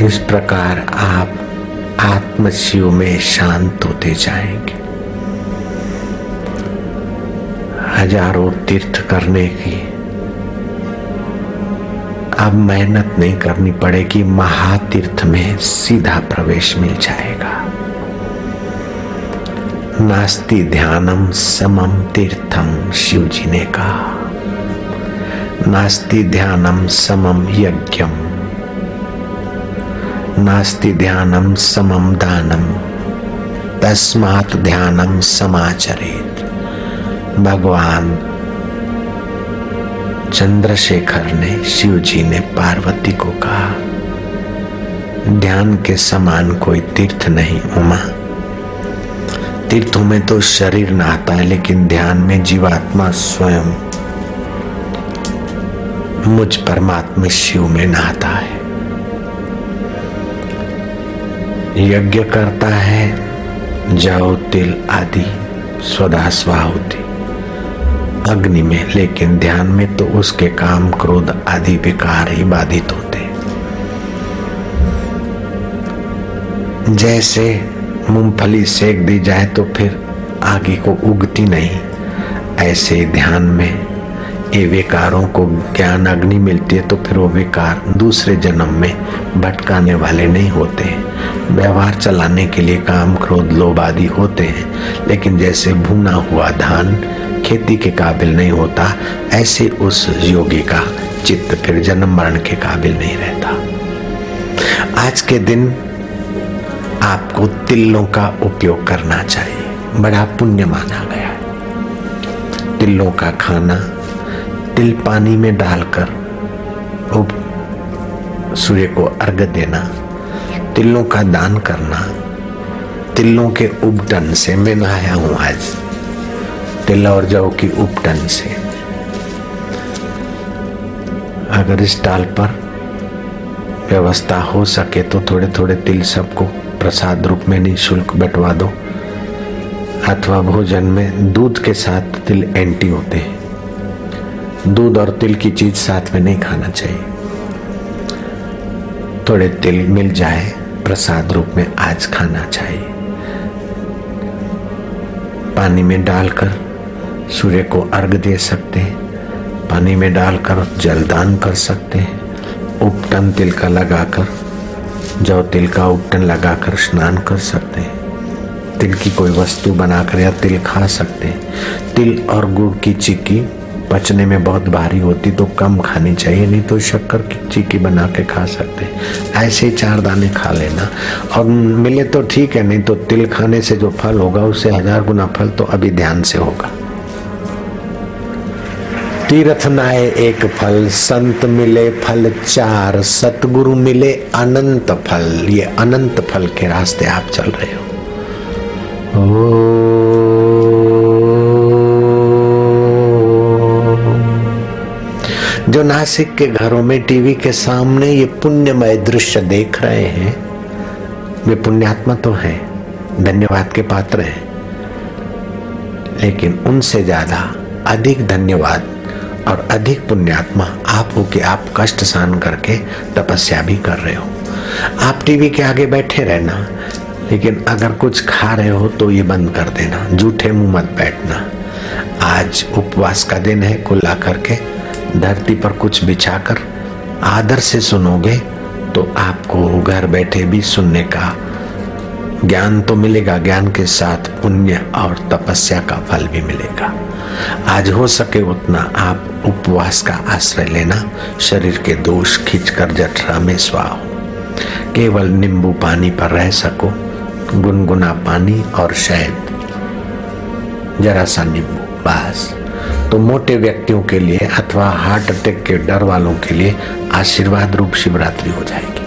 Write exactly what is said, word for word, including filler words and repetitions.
इस प्रकार आप आत्मशिव में शांत होते जाएंगे। हजारों तीर्थ करने की अब मेहनत नहीं करनी पड़ेगी, महातीर्थ में सीधा प्रवेश मिल जाएगा। नास्ति ध्यानम समम तीर्थम, शिव जी ने कहा। नास्ति ध्यानम समम यज्ञम, नास्ति ध्यानम समम दानम, तस्मात् ध्यानम समाचरेत। भगवान चंद्रशेखर ने, शिव जी ने पार्वती को कहा, ध्यान के समान कोई तीर्थ नहीं उमा। तीर्थों में तो शरीर नहाता है, लेकिन ध्यान में जीवात्मा स्वयं मुझ परमात्मा शिव में नहाता है। यज्ञ करता है जौ तिल आदि स्वदा स्वाहुति अग्नि में, लेकिन ध्यान में तो उसके काम क्रोध आदि विकार ही बाधित होते। जैसे मूंगफली सेक दी जाए तो फिर आगे को उगती नहीं, ऐसे ध्यान में ये विकारों को ज्ञान अग्नि मिलती है तो फिर वो विकार दूसरे जन्म में भटकाने वाले नहीं होते। व्यवहार चलाने के लिए काम क्रोध लोभ आदि होते हैं, लेकिन जैसे भुना हुआ धान खेती के काबिल नहीं होता, ऐसे उस योगी का चित्त फिर जन्म मरण के काबिल नहीं रहता। आज के दिन आपको तिलों का उपयोग करना चाहिए, बड़ा पुण्य माना गया है। तिलों का खाना, तिल पानी में डालकर सूर्य को अर्घ्य देना, तिलों का दान करना। तिलों के उपटन से मैं नहाया हूं आज, तिल और जौ की उपटन से। अगर इस टाल पर व्यवस्था हो सके तो थोड़े थोड़े तिल सबको प्रसाद रूप में निःशुल्क बंटवा दो, अथवा भोजन में दूध के साथ तिल एंटी होते हैं। दूध और तिल की चीज साथ में नहीं खाना चाहिए। थोड़े तिल मिल जाए प्रसाद रूप में आज खाना चाहिए। पानी में डालकर सूर्य को अर्घ्य दे सकते हैं, पानी में डालकर जलदान कर सकते हैं, उपटन तिल का लगाकर, जौ तिल का उपटन लगाकर स्नान कर सकते हैं। तिल की कोई वस्तु बनाकर या तिल खा सकते हैं। तिल और गुड़ की चिक्की पचने में बहुत भारी होती तो कम खानी चाहिए, नहीं तो शक्कर की चिक्की बना के खा सकते हैं। ऐसे ही चार दाने खा लेना, और मिले तो ठीक है, नहीं तो तिल खाने से जो फल होगा उससे हजार गुना फल तो अभी ध्यान से होगा। तीर्थ नाए एक फल, संत मिले फल चार, सतगुरु मिले अनंत फल। ये अनंत फल के रास्ते आप चल रहे हो। ओ जो नासिक के घरों में टीवी के सामने ये पुण्यमय दृश्य देख रहे हैं, वे पुण्यात्मा तो हैं, धन्यवाद के पात्र हैं, लेकिन उनसे ज्यादा अधिक धन्यवाद और अधिक पुण्यात्मा आप हो कि आप कष्ट सहन करके तपस्या भी कर रहे हो। आप टीवी के आगे बैठे रहना, लेकिन अगर कुछ खा रहे हो तो ये बंद कर देना, झूठे मुंह मत बैठना। आज उपवास का दिन है, कुल्ला करके धरती पर कुछ बिछाकर आदर से सुनोगे तो आपको घर बैठे भी सुनने का ज्ञान तो मिलेगा, ज्ञान के साथ पुण्य और तपस्या का फल भी मिलेगा। आज हो सके उतना आप उपवास का आश्रय लेना, शरीर के दोष खींचकर जठरा में स्वाहो, केवल नींबू पानी पर रह सको, गुनगुना पानी और शहद, जरा सा नींबू बस। तो मोटे व्यक्तियों के लिए अथवा हार्ट अटैक के डर वालों के लिए आशीर्वाद रूप शिवरात्रि हो जाएगी।